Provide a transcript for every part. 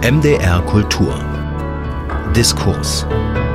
MDR Kultur. Diskurs.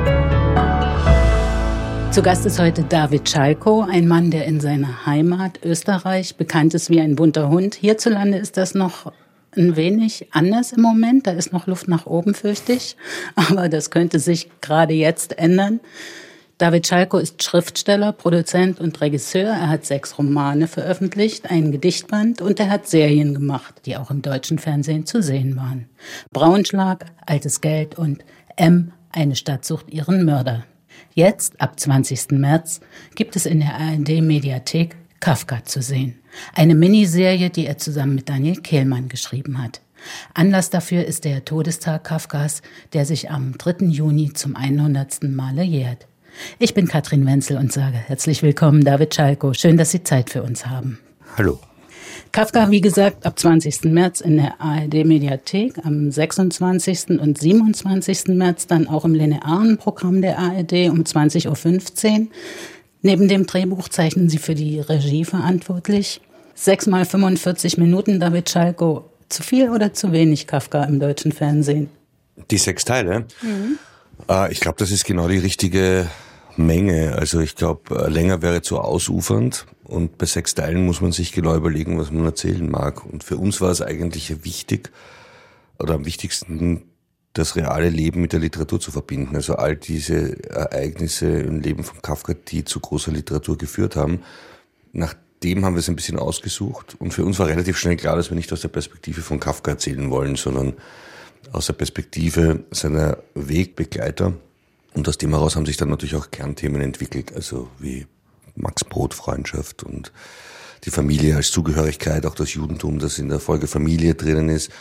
Zu Gast ist heute David Schalko, ein Mann, der in seiner Heimat Österreich bekannt ist wie ein bunter Hund. Hierzulande ist das noch ein wenig anders im Moment. Da ist noch Luft nach oben, fürchte ich. Aber das könnte sich gerade jetzt ändern. David Schalko ist Schriftsteller, Produzent und Regisseur. Er hat 6 Romane veröffentlicht, einen Gedichtband und er hat Serien gemacht, die auch im deutschen Fernsehen zu sehen waren. Braunschlag, Altes Geld und M, eine Stadt sucht ihren Mörder. Jetzt, ab 20. März, gibt es in der ARD-Mediathek Kafka zu sehen. Eine Miniserie, die er zusammen mit Daniel Kehlmann geschrieben hat. Anlass dafür ist der Todestag Kafkas, der sich am 3. Juni zum 100. Male jährt. Ich bin Katrin Wenzel und sage herzlich willkommen, David Schalko. Schön, dass Sie Zeit für uns haben. Hallo. Kafka, wie gesagt, ab 20. März in der ARD-Mediathek, am 26. und 27. März dann auch im linearen Programm der ARD um 20.15 Uhr. Neben dem Drehbuch zeichnen Sie für die Regie verantwortlich. 6 mal 45 Minuten, David Schalko. Zu viel oder zu wenig Kafka im deutschen Fernsehen? Die 6 Teile? Ich glaube, das ist genau die richtige Menge. Also ich glaube, länger wäre zu ausufernd. Und bei 6 Teilen muss man sich genau überlegen, was man erzählen mag. Und für uns war es eigentlich wichtig, oder am wichtigsten, das reale Leben mit der Literatur zu verbinden. Also all diese Ereignisse im Leben von Kafka, die zu großer Literatur geführt haben. Nach dem haben wir es ein bisschen ausgesucht. Und für uns war relativ schnell klar, dass wir nicht aus der Perspektive von Kafka erzählen wollen, sondern aus der Perspektive seiner Wegbegleiter. Und aus dem heraus haben sich dann natürlich auch Kernthemen entwickelt, also wie Max Brod, Freundschaft und die Familie als Zugehörigkeit, auch das Judentum, das in der Folge Familie drinnen ist.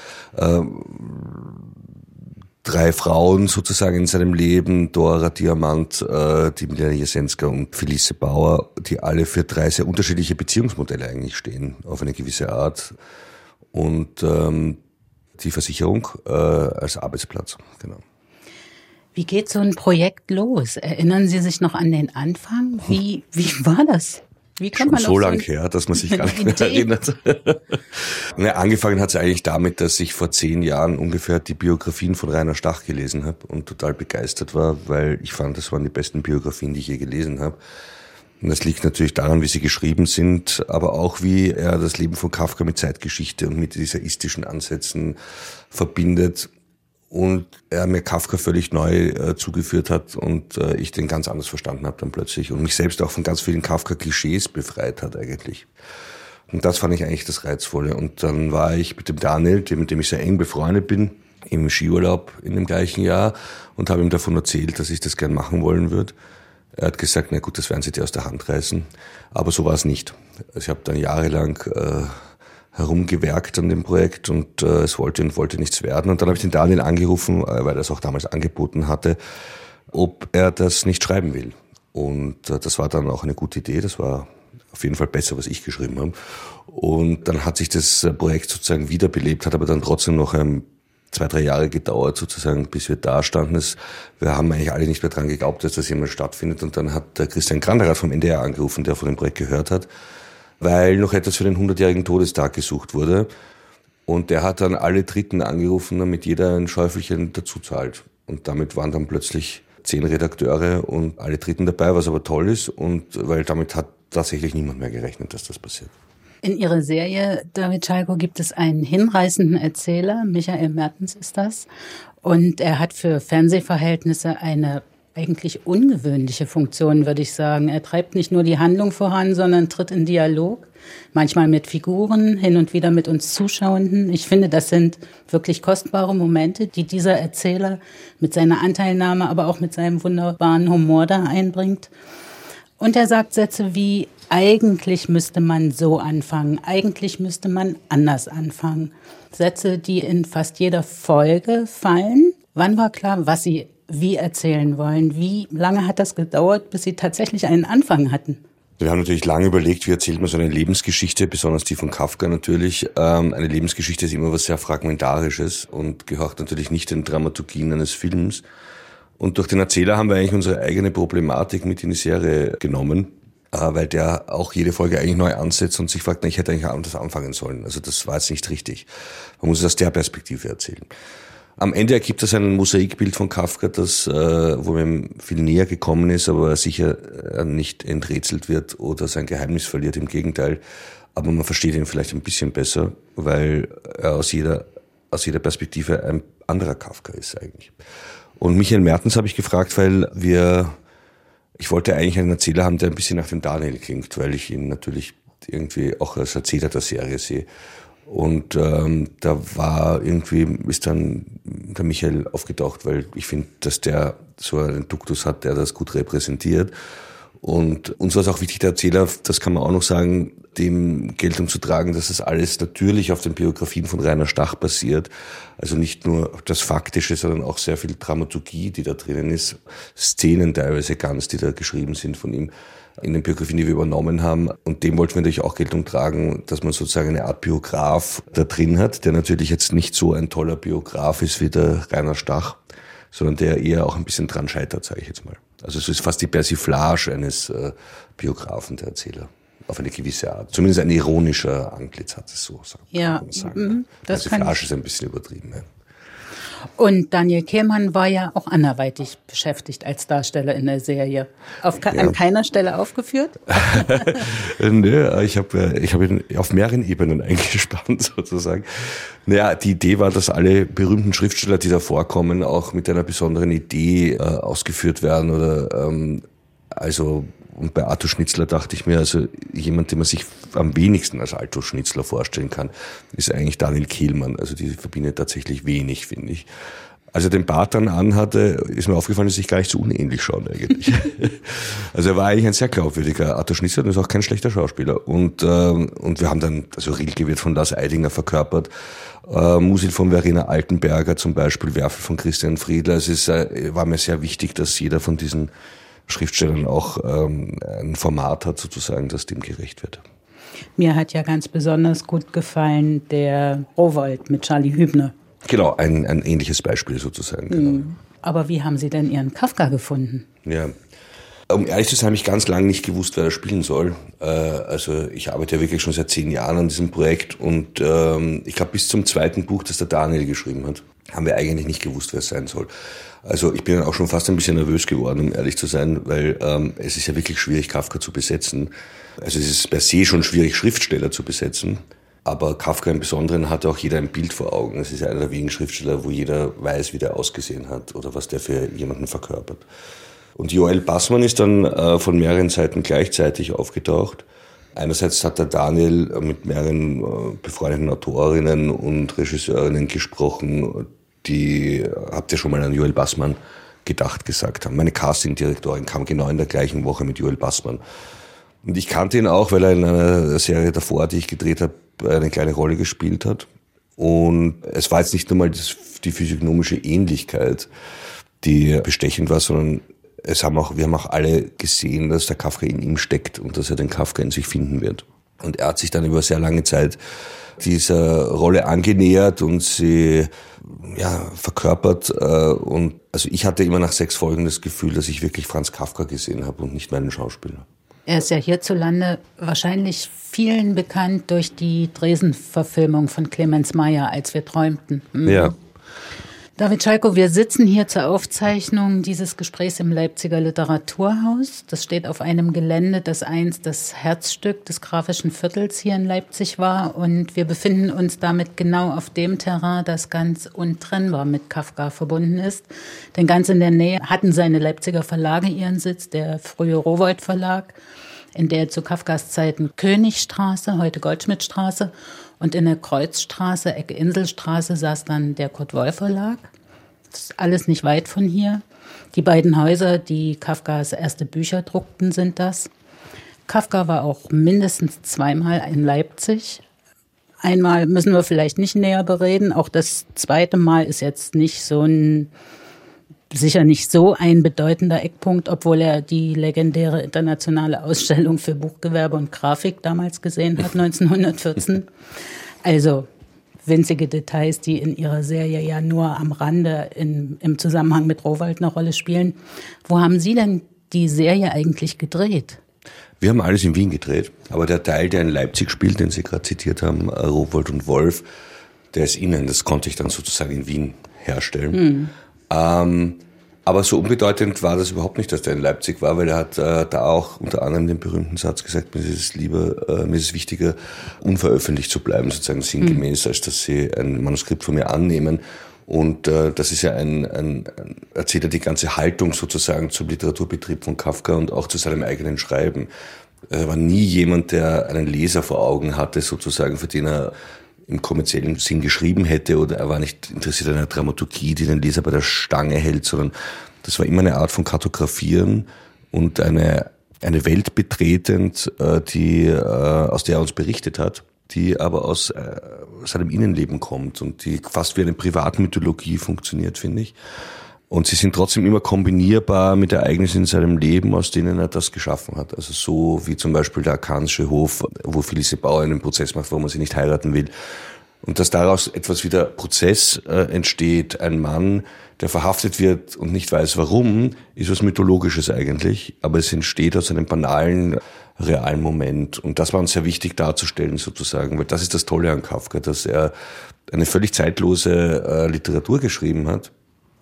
3 Frauen sozusagen in seinem Leben, Dora Diamant, die Milena Jesenska und Felice Bauer, die alle für 3 sehr unterschiedliche Beziehungsmodelle eigentlich stehen, auf eine gewisse Art. Und die Versicherung als Arbeitsplatz, genau. Wie geht so ein Projekt los? Erinnern Sie sich noch an den Anfang? Wie war das? Wie kann man so lang her, dass man sich gar nicht mehr erinnert. Angefangen hat es eigentlich damit, dass ich vor 10 Jahren ungefähr die Biografien von Rainer Stach gelesen habe und total begeistert war, weil ich fand, das waren die besten Biografien, die ich je gelesen habe. Und das liegt natürlich daran, wie sie geschrieben sind, aber auch wie er das Leben von Kafka mit Zeitgeschichte und mit essayistischen Ansätzen verbindet. Und er mir Kafka völlig neu zugeführt hat und ich den ganz anders verstanden habe dann plötzlich und mich selbst auch von ganz vielen Kafka-Klischees befreit hat eigentlich. Und das fand ich eigentlich das Reizvolle. Und dann war ich mit dem Daniel, mit dem ich sehr eng befreundet bin, im Skiurlaub in dem gleichen Jahr und habe ihm davon erzählt, dass ich das gern machen wollen würde. Er hat gesagt, na gut, das werden Sie dir aus der Hand reißen. Aber so war es nicht. Ich habe dann jahrelang herumgewerkt an dem Projekt und es wollte nichts werden. Und dann habe ich den Daniel angerufen, weil er es auch damals angeboten hatte, ob er das nicht schreiben will. Und das war dann auch eine gute Idee. Das war auf jeden Fall besser, was ich geschrieben habe. Und dann hat sich das Projekt sozusagen wiederbelebt, hat aber dann trotzdem noch 2-3 Jahre gedauert, sozusagen, bis wir da standen. Wir haben eigentlich alle nicht mehr dran geglaubt, dass das jemals stattfindet. Und dann hat der Christian Granderath vom NDR angerufen, der von dem Projekt gehört hat, weil noch etwas für den 100-jährigen Todestag gesucht wurde. Und der hat dann alle Dritten angerufen, damit jeder ein Schäufelchen dazu zahlt. Und damit waren dann plötzlich 10 Redakteure und alle Dritten dabei, was aber toll ist. Und weil damit hat tatsächlich niemand mehr gerechnet, dass das passiert. In Ihrer Serie, David Schalko, gibt es einen hinreißenden Erzähler, Michael Mertens ist das. Und er hat für Fernsehverhältnisse eine eigentlich ungewöhnliche Funktion, würde ich sagen. Er treibt nicht nur die Handlung voran, sondern tritt in Dialog, manchmal mit Figuren, hin und wieder mit uns Zuschauenden. Ich finde, das sind wirklich kostbare Momente, die dieser Erzähler mit seiner Anteilnahme, aber auch mit seinem wunderbaren Humor da einbringt. Und er sagt Sätze wie: Eigentlich müsste man so anfangen, eigentlich müsste man anders anfangen. Sätze, die in fast jeder Folge fallen. Wann war klar, was Sie wie erzählen wollen? Wie lange hat das gedauert, bis Sie tatsächlich einen Anfang hatten? Wir haben natürlich lange überlegt, wie erzählt man so eine Lebensgeschichte, besonders die von Kafka natürlich. Eine Lebensgeschichte ist immer was sehr Fragmentarisches und gehört natürlich nicht den Dramaturgien eines Films. Und durch den Erzähler haben wir eigentlich unsere eigene Problematik mit in die Serie genommen, weil der auch jede Folge eigentlich neu ansetzt und sich fragt, ich hätte eigentlich anders anfangen sollen. Also das war jetzt nicht richtig. Man muss es aus der Perspektive erzählen. Am Ende ergibt das ein Mosaikbild von Kafka, das wo mir viel näher gekommen ist, aber sicher nicht enträtselt wird oder sein Geheimnis verliert, im Gegenteil. Aber man versteht ihn vielleicht ein bisschen besser, weil er aus jeder Perspektive ein anderer Kafka ist eigentlich. Und Michael Mertens habe ich gefragt, weil ich wollte eigentlich einen Erzähler haben, der ein bisschen nach dem Daniel klingt, weil ich ihn natürlich irgendwie auch als Erzähler der Serie sehe. Und ist dann der Michael aufgetaucht, weil ich finde, dass der so einen Duktus hat, der das gut repräsentiert. Und uns war es auch wichtig, der Erzähler, das kann man auch noch sagen, dem Geltung zu tragen, dass das alles natürlich auf den Biografien von Rainer Stach basiert. Also nicht nur das Faktische, sondern auch sehr viel Dramaturgie, die da drinnen ist. Szenen teilweise ganz, die da geschrieben sind von ihm in den Biografien, die wir übernommen haben. Und dem wollten wir natürlich auch Geltung tragen, dass man sozusagen eine Art Biograf da drin hat, der natürlich jetzt nicht so ein toller Biograf ist wie der Rainer Stach, sondern der eher auch ein bisschen dran scheitert, sage ich jetzt mal. Also es ist fast die Persiflage eines Biografen, der Erzähler. Auf eine gewisse Art. Zumindest ein ironischer Antlitz hat es so, ja, sagen. Persiflage ist ein bisschen übertrieben. Ja. Und Daniel Kehlmann war ja auch anderweitig beschäftigt als Darsteller in der Serie. An keiner Stelle aufgeführt? Nö, ich hab ihn auf mehreren Ebenen eingespannt sozusagen. Naja, die Idee war, dass alle berühmten Schriftsteller, die da vorkommen, auch mit einer besonderen Idee ausgeführt werden. Und bei Arthur Schnitzler dachte ich mir, also jemand, den man sich am wenigsten als Arthur Schnitzler vorstellen kann, ist eigentlich Daniel Kehlmann. Also die verbindet tatsächlich wenig, finde ich. Als er den Bart dann anhatte, ist mir aufgefallen, dass sich gar nicht so unähnlich schauen eigentlich. Also er war eigentlich ein sehr glaubwürdiger Arthur Schnitzler und ist auch kein schlechter Schauspieler. Und wir haben dann, also Rilke wird von Lars Eidinger verkörpert, Musil von Verena Altenberger zum Beispiel, Werfel von Christian Friedler. Es war mir sehr wichtig, dass jeder von diesen Schriftstellern auch ein Format hat, sozusagen, das dem gerecht wird. Mir hat ja ganz besonders gut gefallen der Rowohlt mit Charlie Hübner. Genau, ein ähnliches Beispiel sozusagen. Genau. Aber wie haben Sie denn Ihren Kafka gefunden? Ja, um ehrlich zu sein, habe ich ganz lange nicht gewusst, wer da spielen soll. Also ich arbeite ja wirklich schon seit 10 Jahren an diesem Projekt und ich glaube bis zum 2. Buch, das der Daniel geschrieben hat, haben wir eigentlich nicht gewusst, wer es sein soll. Also ich bin dann auch schon fast ein bisschen nervös geworden, um ehrlich zu sein, weil es ist ja wirklich schwierig, Kafka zu besetzen. Also es ist per se schon schwierig, Schriftsteller zu besetzen. Aber Kafka im Besonderen hatte auch jeder ein Bild vor Augen. Es ist ja einer der wenigen Schriftsteller, wo jeder weiß, wie der ausgesehen hat oder was der für jemanden verkörpert. Und Joel Bassmann ist dann von mehreren Seiten gleichzeitig aufgetaucht. Einerseits hat der Daniel mit mehreren befreundeten Autorinnen und Regisseurinnen gesprochen, die, habt ihr schon mal an Joel Bassmann gedacht, gesagt haben. Meine Castingdirektorin kam genau in der gleichen Woche mit Joel Bassmann. Und ich kannte ihn auch, weil er in einer Serie davor, die ich gedreht habe, eine kleine Rolle gespielt hat. Und es war jetzt nicht nur mal die physiognomische Ähnlichkeit, die bestechend war, sondern wir haben auch alle gesehen, dass der Kafka in ihm steckt und dass er den Kafka in sich finden wird. Und er hat sich dann über sehr lange Zeit dieser Rolle angenähert und sie verkörpert. Und also ich hatte immer nach 6 Folgen das Gefühl, dass ich wirklich Franz Kafka gesehen habe und nicht meinen Schauspieler. Er ist ja hierzulande wahrscheinlich vielen bekannt durch die Dresen-Verfilmung von Clemens Meyer, Als wir träumten. Ja. David Schalko, wir sitzen hier zur Aufzeichnung dieses Gesprächs im Leipziger Literaturhaus. Das steht auf einem Gelände, das einst das Herzstück des Grafischen Viertels hier in Leipzig war. Und wir befinden uns damit genau auf dem Terrain, das ganz untrennbar mit Kafka verbunden ist. Denn ganz in der Nähe hatten seine Leipziger Verlage ihren Sitz, der frühe Rowohlt Verlag, in der zu Kafkas Zeiten Königstraße, heute Goldschmidtstraße, und in der Kreuzstraße, Ecke Inselstraße, saß dann der Kurt-Wolff Verlag. Das ist alles nicht weit von hier. Die beiden Häuser, die Kafkas erste Bücher druckten, sind das. Kafka war auch mindestens 2-mal in Leipzig. Einmal müssen wir vielleicht nicht näher bereden. Auch das 2. Mal ist jetzt sicher nicht so ein bedeutender Eckpunkt, obwohl er die legendäre internationale Ausstellung für Buchgewerbe und Grafik damals gesehen hat, 1914. Also winzige Details, die in ihrer Serie ja nur am Rande im Zusammenhang mit Rowohlt eine Rolle spielen. Wo haben Sie denn die Serie eigentlich gedreht? Wir haben alles in Wien gedreht, aber der Teil, der in Leipzig spielt, den Sie gerade zitiert haben, Rowohlt und Wolf, der ist innen. Das konnte ich dann sozusagen in Wien herstellen. Aber so unbedeutend war das überhaupt nicht, dass der in Leipzig war, weil er hat da auch unter anderem den berühmten Satz gesagt, mir ist es wichtiger, unveröffentlicht zu bleiben, sozusagen sinngemäß, als dass Sie ein Manuskript von mir annehmen. Und das ist ja erzählt er die ganze Haltung sozusagen zum Literaturbetrieb von Kafka und auch zu seinem eigenen Schreiben. Er war nie jemand, der einen Leser vor Augen hatte, sozusagen, für den er im kommerziellen Sinn geschrieben hätte, oder er war nicht interessiert an einer Dramaturgie, die den Leser bei der Stange hält, sondern das war immer eine Art von Kartografieren und eine Welt betretend, die aus der er uns berichtet hat, die aber aus seinem Innenleben kommt und die fast wie eine Privatmythologie funktioniert, finde ich. Und sie sind trotzdem immer kombinierbar mit Ereignissen in seinem Leben, aus denen er das geschaffen hat. Also so wie zum Beispiel der Akansche Hof, wo Felice Bauer einen Prozess macht, warum er sie nicht heiraten will. Und dass daraus etwas wie der Prozess entsteht, ein Mann, der verhaftet wird und nicht weiß warum, ist was Mythologisches eigentlich. Aber es entsteht aus einem banalen, realen Moment. Und das war uns sehr wichtig darzustellen sozusagen, weil das ist das Tolle an Kafka, dass er eine völlig zeitlose Literatur geschrieben hat,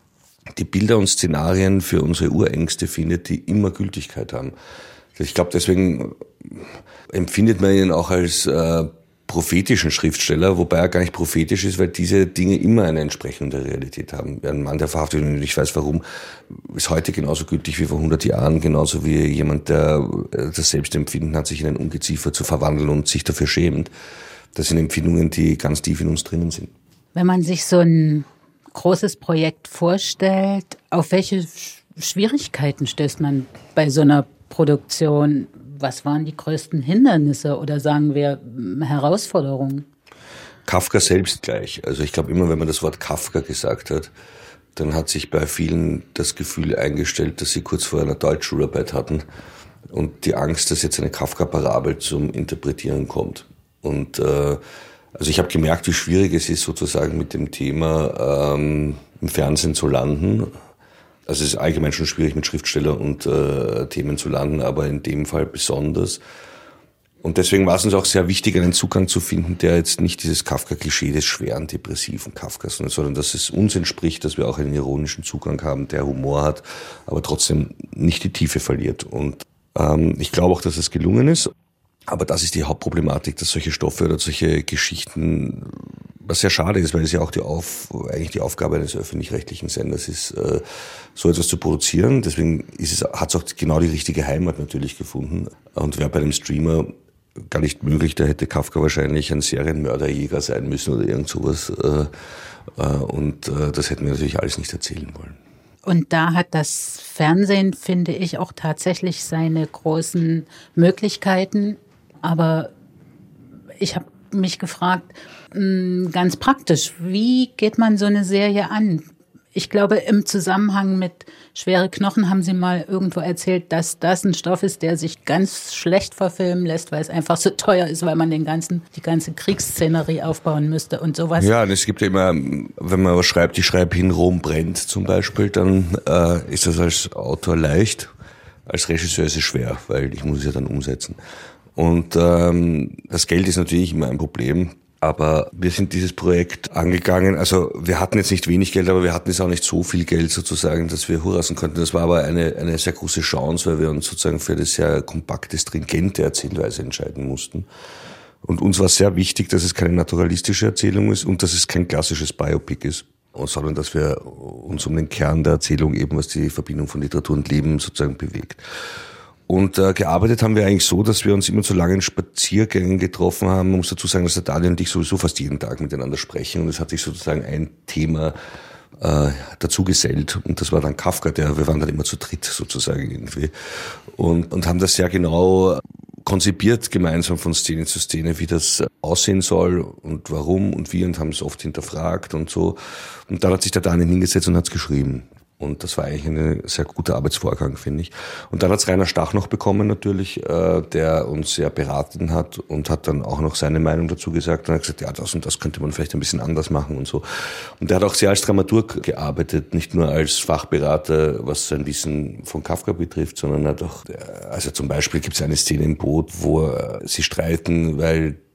die Bilder und Szenarien für unsere Urängste findet, die immer Gültigkeit haben. Ich glaube, deswegen empfindet man ihn auch als prophetischen Schriftsteller, wobei er gar nicht prophetisch ist, weil diese Dinge immer eine Entsprechung der Realität haben. Ein Mann, der verhaftet wird und ich weiß warum, ist heute genauso gültig wie vor 100 Jahren, genauso wie jemand, der das Selbstempfinden hat, sich in ein Ungeziefer zu verwandeln und sich dafür schämt. Das sind Empfindungen, die ganz tief in uns drinnen sind. Wenn man sich so ein großes Projekt vorstellt, auf welche Schwierigkeiten stößt man bei so einer Produktion? Was waren die größten Hindernisse oder sagen wir Herausforderungen? Kafka selbst gleich. Also ich glaube immer, wenn man das Wort Kafka gesagt hat, dann hat sich bei vielen das Gefühl eingestellt, dass sie kurz vor einer Deutschschularbeit hatten und die Angst, dass jetzt eine Kafka-Parabel zum Interpretieren kommt. Und also ich habe gemerkt, wie schwierig es ist, sozusagen mit dem Thema im Fernsehen zu landen. Also es ist allgemein schon schwierig, mit Schriftstellern und Themen zu landen, aber in dem Fall besonders. Und deswegen war es uns auch sehr wichtig, einen Zugang zu finden, der jetzt nicht dieses Kafka-Klischee des schweren, depressiven Kafkas, sondern dass es uns entspricht, dass wir auch einen ironischen Zugang haben, der Humor hat, aber trotzdem nicht die Tiefe verliert. Und ich glaube auch, dass es gelungen ist. Aber das ist die Hauptproblematik, dass solche Stoffe oder solche Geschichten, was sehr schade ist, weil es ja auch eigentlich die Aufgabe eines öffentlich-rechtlichen Senders ist, so etwas zu produzieren. Deswegen hat es auch genau die richtige Heimat natürlich gefunden. Und wäre bei einem Streamer gar nicht möglich, da hätte Kafka wahrscheinlich ein Serienmörderjäger sein müssen oder irgend sowas. Und das hätten wir natürlich alles nicht erzählen wollen. Und da hat das Fernsehen, finde ich, auch tatsächlich seine großen Möglichkeiten. Aber ich habe mich gefragt, ganz praktisch, wie geht man so eine Serie an? Ich glaube, im Zusammenhang mit Schwere Knochen haben Sie mal irgendwo erzählt, dass das ein Stoff ist, der sich ganz schlecht verfilmen lässt, weil es einfach so teuer ist, weil man die ganze Kriegsszenerie aufbauen müsste und sowas. Ja, und es gibt ja immer, wenn man was schreibt, ich schreibe hin, Rom brennt zum Beispiel, dann ist das als Autor leicht, als Regisseur ist es schwer, weil ich muss es ja dann umsetzen. Und das Geld ist natürlich immer ein Problem. Aber wir sind dieses Projekt angegangen, also wir hatten jetzt nicht wenig Geld, aber wir hatten jetzt auch nicht so viel Geld sozusagen, dass wir hurrasen konnten. Das war aber eine sehr große Chance, weil wir uns sozusagen für eine sehr kompakte, stringente Erzählweise entscheiden mussten. Und uns war sehr wichtig, dass es keine naturalistische Erzählung ist und dass es kein klassisches Biopic ist, sondern dass wir uns um den Kern der Erzählung eben, was die Verbindung von Literatur und Leben sozusagen bewegt. Und gearbeitet haben wir eigentlich so, dass wir uns immer zu langen Spaziergängen getroffen haben. Man muss dazu sagen, dass der Daniel und ich sowieso fast jeden Tag miteinander sprechen. Und es hat sich sozusagen ein Thema dazu gesellt. Und das war dann Kafka, wir waren dann immer zu dritt sozusagen irgendwie. Und haben das sehr genau konzipiert gemeinsam von Szene zu Szene, wie das aussehen soll und warum und wie, und haben es oft hinterfragt und so. Und dann hat sich der Daniel hingesetzt und hat es geschrieben. Und das war eigentlich ein sehr guter Arbeitsvorgang, finde ich. Und dann hat's Rainer Stach noch bekommen natürlich, der uns sehr beraten hat und hat dann auch noch seine Meinung dazu gesagt und hat gesagt, ja, das und das könnte man vielleicht ein bisschen anders machen und so. Und der hat auch sehr als Dramaturg gearbeitet, nicht nur als Fachberater, was sein Wissen von Kafka betrifft, sondern hat auch, also zum Beispiel gibt's eine Szene im Boot, wo sie streiten, weil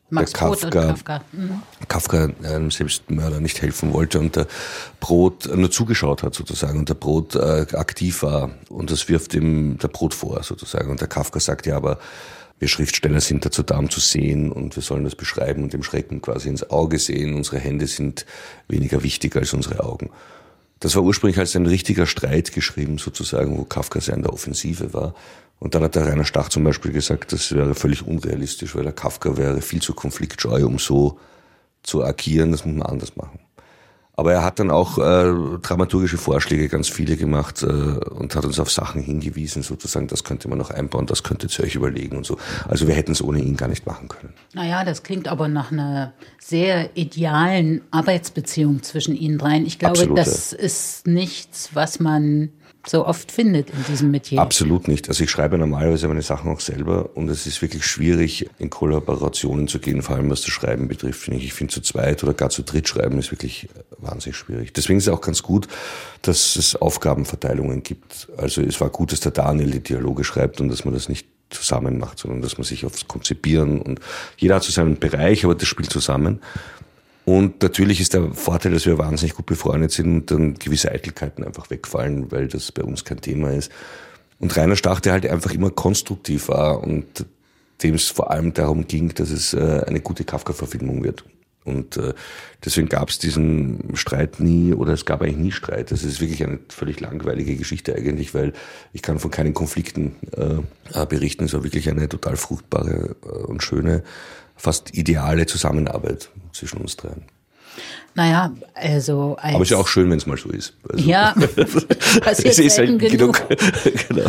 Max Brod und Kafka. Kafka einem Selbstmörder nicht helfen wollte und der Brod nur zugeschaut hat sozusagen und der Brod aktiv war und das wirft ihm der Brod vor sozusagen und der Kafka sagt, ja, aber wir Schriftsteller sind dazu da, um zu sehen und wir sollen das beschreiben und dem Schrecken quasi ins Auge sehen. Unsere Hände sind weniger wichtig als unsere Augen. Das war ursprünglich als ein richtiger Streit geschrieben sozusagen, wo Kafka sehr in der Offensive war. Und dann hat der Rainer Stach zum Beispiel gesagt, das wäre völlig unrealistisch, weil der Kafka wäre viel zu konfliktscheu, um so zu agieren, das muss man anders machen. Aber er hat dann auch dramaturgische Vorschläge, ganz viele gemacht und hat uns auf Sachen hingewiesen, sozusagen, das könnte man noch einbauen, das könntet ihr euch überlegen und so. Also wir hätten es ohne ihn gar nicht machen können. Naja, das klingt aber nach einer sehr idealen Arbeitsbeziehung zwischen Ihnen dreien. Ich glaube, Absolut, das ist nichts, was man so oft findet in diesem Metier. Absolut nicht. Also ich schreibe normalerweise meine Sachen auch selber und es ist wirklich schwierig, in Kollaborationen zu gehen, vor allem was das Schreiben betrifft, finde ich. Ich finde, zu zweit oder gar zu dritt schreiben ist wirklich wahnsinnig schwierig. Deswegen ist es auch ganz gut, dass es Aufgabenverteilungen gibt. Also es war gut, dass der Daniel die Dialoge schreibt und dass man das nicht zusammen macht, sondern dass man sich aufs Konzipieren und jeder hat so seinen Bereich, aber das spielt zusammen. Und natürlich ist der Vorteil, dass wir wahnsinnig gut befreundet sind und dann gewisse Eitelkeiten einfach wegfallen, weil das bei uns kein Thema ist. Und Rainer Stach, der halt einfach immer konstruktiv war und dem es vor allem darum ging, dass es eine gute Kafka-Verfilmung wird. Und deswegen gab es diesen Streit nie, oder es gab eigentlich nie Streit. Das ist wirklich eine völlig langweilige Geschichte eigentlich, weil ich kann von keinen Konflikten berichten. Es war wirklich eine total fruchtbare und schöne, fast ideale Zusammenarbeit zwischen uns dreien. Naja, also aber es ist ja auch schön, wenn es mal so ist. Also, ja, passiert selten genug. Genau.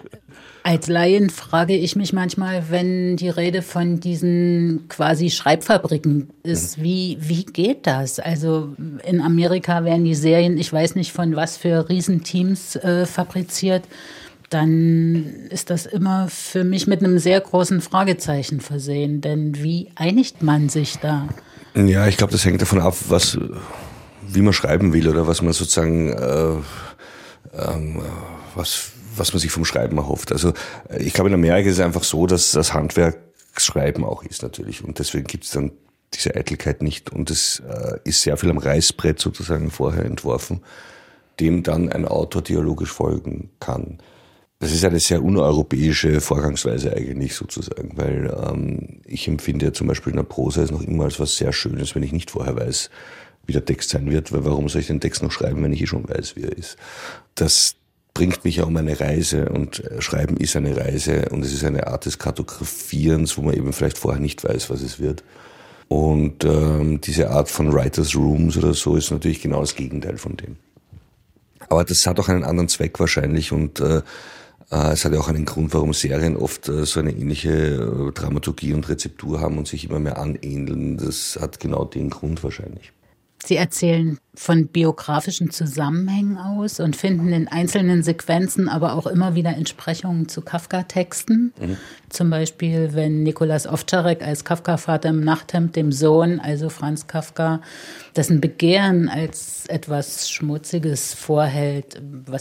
Als Laien frage ich mich manchmal, wenn die Rede von diesen quasi Schreibfabriken ist, wie geht das? Also in Amerika werden die Serien, ich weiß nicht von was für Riesenteams fabriziert, dann ist das immer für mich mit einem sehr großen Fragezeichen versehen. Denn wie einigt man sich da? Ja, ich glaube, das hängt davon ab, wie man schreiben will oder was man sozusagen, was man sich vom Schreiben erhofft. Also ich glaube, in Amerika ist es einfach so, dass das Handwerk Schreiben auch ist natürlich. Und deswegen gibt es dann diese Eitelkeit nicht. Und es ist sehr viel am Reißbrett sozusagen vorher entworfen, dem dann ein Autor dialogisch folgen kann. Das ist eine sehr uneuropäische Vorgangsweise eigentlich sozusagen, weil ich empfinde zum Beispiel in der Prosa es noch immer als was sehr Schönes, wenn ich nicht vorher weiß, wie der Text sein wird, weil warum soll ich den Text noch schreiben, wenn ich eh schon weiß, wie er ist. Das bringt mich ja um eine Reise und Schreiben ist eine Reise und es ist eine Art des Kartografierens, wo man eben vielleicht vorher nicht weiß, was es wird. Und diese Art von Writers' Rooms oder so ist natürlich genau das Gegenteil von dem. Aber das hat auch einen anderen Zweck wahrscheinlich und es hat ja auch einen Grund, warum Serien oft so eine ähnliche Dramaturgie und Rezeptur haben und sich immer mehr anähneln. Das hat genau den Grund wahrscheinlich. Sie erzählen von biografischen Zusammenhängen aus und finden in einzelnen Sequenzen aber auch immer wieder Entsprechungen zu Kafka-Texten. Zum Beispiel, wenn Nikolas Ovtcharek als Kafka-Vater im Nachthemd dem Sohn, also Franz Kafka, dessen Begehren als etwas Schmutziges vorhält,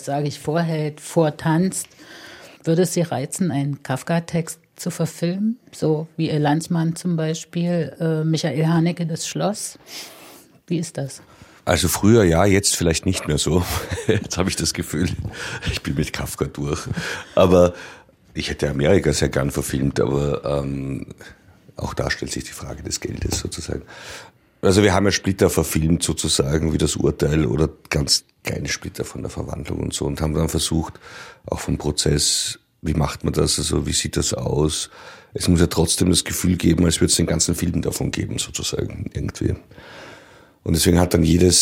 vortanzt. Würde es Sie reizen, einen Kafka-Text zu verfilmen? So wie Ihr Landsmann zum Beispiel, Michael Haneke, das Schloss? Wie ist das? Also früher ja, jetzt vielleicht nicht mehr so. Jetzt habe ich das Gefühl, ich bin mit Kafka durch. Aber ich hätte Amerika sehr gern verfilmt, aber auch da stellt sich die Frage des Geldes sozusagen. Also wir haben ja Splitter verfilmt sozusagen, wie das Urteil oder ganz kleine Splitter von der Verwandlung und so und haben dann versucht, auch vom Prozess, wie macht man das, also wie sieht das aus? Es muss ja trotzdem das Gefühl geben, als würde es den ganzen Film davon geben sozusagen irgendwie. Und deswegen hat dann jede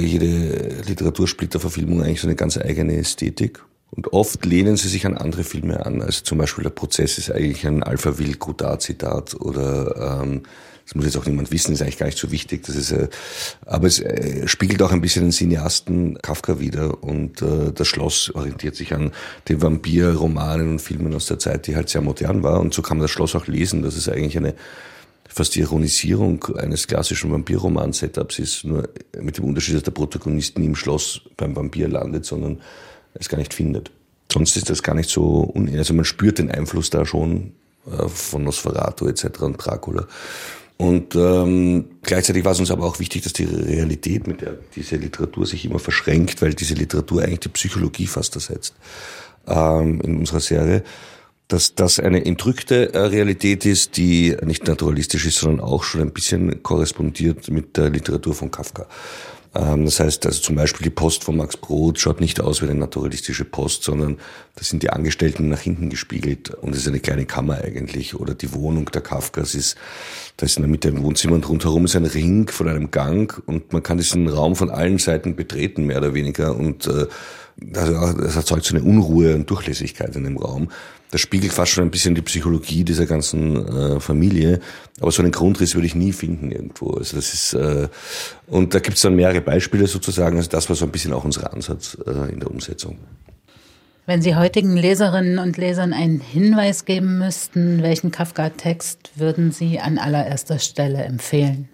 Literatursplitterverfilmung eigentlich so eine ganz eigene Ästhetik. Und oft lehnen sie sich an andere Filme an. Also zum Beispiel der Prozess ist eigentlich ein Alpha-Will-Godard-Zitat oder das muss jetzt auch niemand wissen, ist eigentlich gar nicht so wichtig. Aber es spiegelt auch ein bisschen den Cineasten Kafka wider. Und das Schloss orientiert sich an den Vampir-Romanen und Filmen aus der Zeit, die halt sehr modern war. Und so kann man das Schloss auch lesen. Das ist eigentlich fast die Ironisierung eines klassischen Vampirroman-Setups ist, nur mit dem Unterschied, dass der Protagonist nie im Schloss beim Vampir landet, sondern es gar nicht findet. Sonst ist das gar nicht so also man spürt den Einfluss da schon von Nosferatu etc. und Dracula. Und gleichzeitig war es uns aber auch wichtig, dass die Realität, mit der diese Literatur sich immer verschränkt, weil diese Literatur eigentlich die Psychologie fast ersetzt in unserer Serie, dass das eine entrückte Realität ist, die nicht naturalistisch ist, sondern auch schon ein bisschen korrespondiert mit der Literatur von Kafka. Das heißt, also zum Beispiel die Post von Max Brod schaut nicht aus wie eine naturalistische Post, sondern da sind die Angestellten nach hinten gespiegelt und es ist eine kleine Kammer eigentlich. Oder die Wohnung der Kafkas da ist in der Mitte ein Wohnzimmer und rundherum ist ein Ring von einem Gang und man kann diesen Raum von allen Seiten betreten, mehr oder weniger. Und das erzeugt so eine Unruhe und Durchlässigkeit in dem Raum. Das spiegelt fast schon ein bisschen die Psychologie dieser ganzen Familie. Aber so einen Grundriss würde ich nie finden irgendwo. Also das ist und da gibt es dann mehrere Beispiele sozusagen. Also das war so ein bisschen auch unser Ansatz in der Umsetzung. Wenn Sie heutigen Leserinnen und Lesern einen Hinweis geben müssten, welchen Kafka-Text würden Sie an allererster Stelle empfehlen?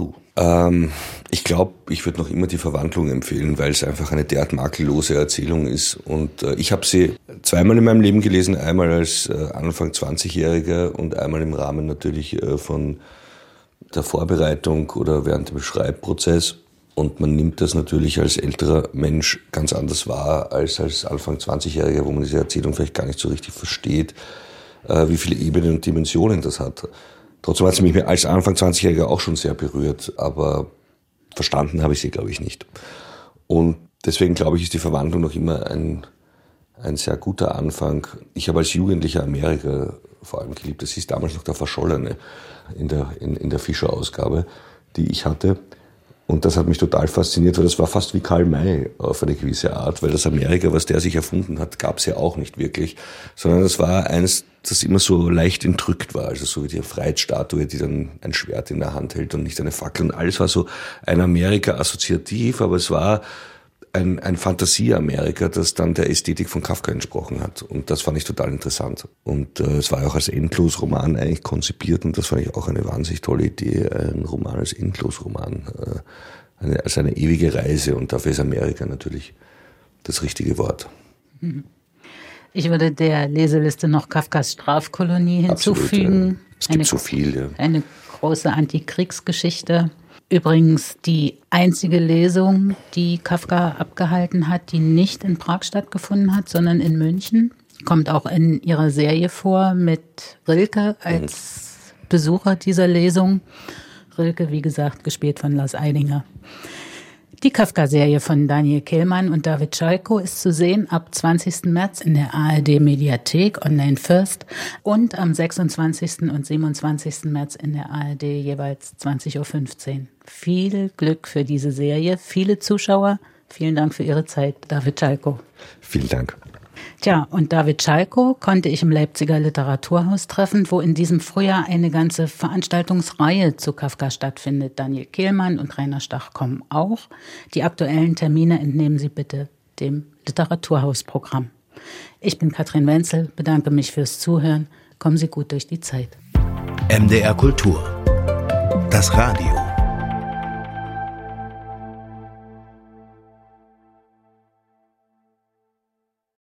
Ich glaube, ich würde noch immer die Verwandlung empfehlen, weil es einfach eine derart makellose Erzählung ist. Und ich habe sie zweimal in meinem Leben gelesen, einmal als Anfang 20-Jähriger und einmal im Rahmen natürlich von der Vorbereitung oder während dem Schreibprozess. Und man nimmt das natürlich als älterer Mensch ganz anders wahr als Anfang 20-Jähriger, wo man diese Erzählung vielleicht gar nicht so richtig versteht, wie viele Ebenen und Dimensionen das hat. Trotzdem hat sie mich als Anfang 20-Jähriger auch schon sehr berührt, aber verstanden habe ich sie, glaube ich, nicht. Und deswegen, glaube ich, ist die Verwandlung noch immer ein sehr guter Anfang. Ich habe als Jugendlicher Amerika vor allem geliebt. Das hieß damals noch der Verschollene in der Fischer-Ausgabe, die ich hatte. Und das hat mich total fasziniert, weil das war fast wie Karl May auf eine gewisse Art, weil das Amerika, was der sich erfunden hat, gab es ja auch nicht wirklich, sondern das war eines, das immer so leicht entrückt war, also so wie die Freiheitsstatue, die dann ein Schwert in der Hand hält und nicht eine Fackel. Und alles war so ein Amerika assoziativ, aber es war ein Fantasie-Amerika, das dann der Ästhetik von Kafka entsprochen hat. Und das fand ich total interessant. Und es war ja auch als Endlosroman eigentlich konzipiert und das fand ich auch eine wahnsinnig tolle Idee, ein Roman als Endlosroman, als eine ewige Reise. Und dafür ist Amerika natürlich das richtige Wort. Ich würde der Leseliste noch Kafkas Strafkolonie hinzufügen. Absolut, ja. Es gibt so viel. Ja. Eine große Antikriegsgeschichte. Übrigens die einzige Lesung, die Kafka abgehalten hat, die nicht in Prag stattgefunden hat, sondern in München. Kommt auch in ihrer Serie vor mit Rilke als Besucher dieser Lesung. Rilke, wie gesagt, gespielt von Lars Eidinger. Die Kafka-Serie von Daniel Kehlmann und David Czajko ist zu sehen ab 20. März in der ARD-Mediathek, online first, und am 26. und 27. März in der ARD jeweils 20.15 Uhr. Viel Glück für diese Serie, viele Zuschauer. Vielen Dank für Ihre Zeit, David Czajko. Vielen Dank. Tja, und David Czajko konnte ich im Leipziger Literaturhaus treffen, wo in diesem Frühjahr eine ganze Veranstaltungsreihe zu Kafka stattfindet. Daniel Kehlmann und Rainer Stach kommen auch. Die aktuellen Termine entnehmen Sie bitte dem Literaturhausprogramm. Ich bin Katrin Wenzel, bedanke mich fürs Zuhören. Kommen Sie gut durch die Zeit. MDR Kultur. Das Radio.